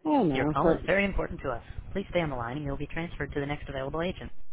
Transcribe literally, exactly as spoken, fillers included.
I don't Your know, call is but very important to us. Please stay on the line and you'll be transferred to the next available agent.